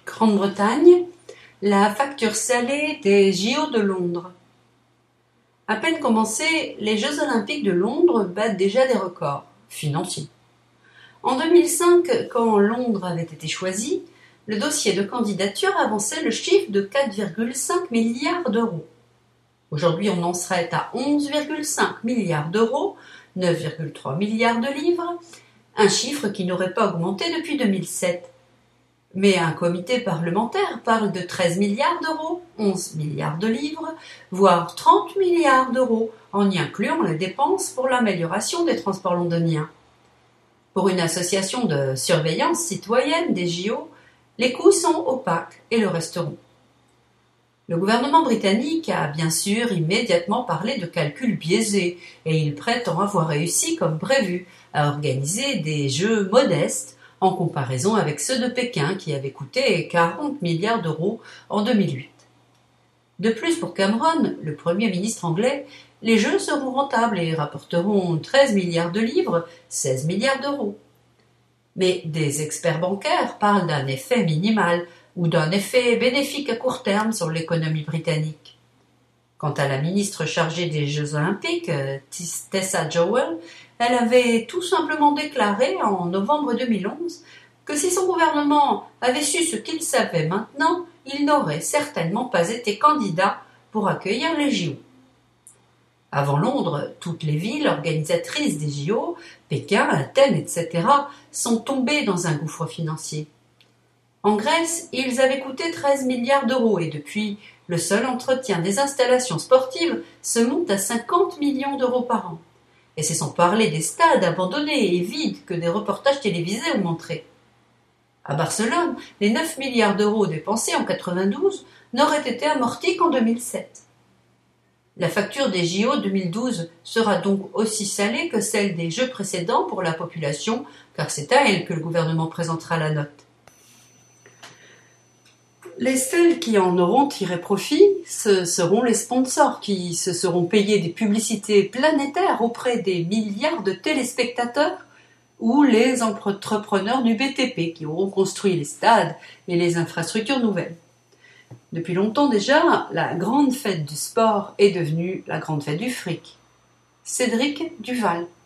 Grande-Bretagne, la facture salée des JO de Londres. À peine commencés, les Jeux Olympiques de Londres battent déjà des records financiers. En 2005, quand Londres avait été choisi, le dossier de candidature avançait le chiffre de 4,5 milliards d'euros. Aujourd'hui, on en serait à 11,5 milliards d'euros, 9,3 milliards de livres, un chiffre qui n'aurait pas augmenté depuis 2007. Mais un comité parlementaire parle de 13 milliards d'euros, 11 milliards de livres, voire 30 milliards d'euros, en y incluant les dépenses pour l'amélioration des transports londoniens. Pour une association de surveillance citoyenne des JO, les coûts sont opaques et le resteront. Le gouvernement britannique a bien sûr immédiatement parlé de calculs biaisés et il prétend avoir réussi comme prévu à organiser des jeux modestes en comparaison avec ceux de Pékin qui avaient coûté 40 milliards d'euros en 2008. De plus, pour Cameron, le Premier ministre anglais, les jeux seront rentables et rapporteront 13 milliards de livres, 16 milliards d'euros. Mais des experts bancaires parlent d'un effet minimal ou d'un effet bénéfique à court terme sur l'économie britannique. Quant à la ministre chargée des Jeux Olympiques, Tessa Jowell, elle avait tout simplement déclaré en novembre 2011 que si son gouvernement avait su ce qu'il savait maintenant, il n'aurait certainement pas été candidat pour accueillir les JO. Avant Londres, toutes les villes organisatrices des JO, Pékin, Athènes, etc., sont tombées dans un gouffre financier. En Grèce, ils avaient coûté 13 milliards d'euros et depuis, le seul entretien des installations sportives se monte à 50 millions d'euros par an. Et c'est sans parler des stades abandonnés et vides que des reportages télévisés ont montré. À Barcelone, les 9 milliards d'euros dépensés en 1992 n'auraient été amortis qu'en 2007. La facture des JO 2012 sera donc aussi salée que celle des Jeux précédents pour la population, car c'est à elle que le gouvernement présentera la note. Les seuls qui en auront tiré profit, ce seront les sponsors qui se seront payés des publicités planétaires auprès des milliards de téléspectateurs ou les entrepreneurs du BTP qui auront construit les stades et les infrastructures nouvelles. Depuis longtemps déjà, la grande fête du sport est devenue la grande fête du fric. Cédric Duval.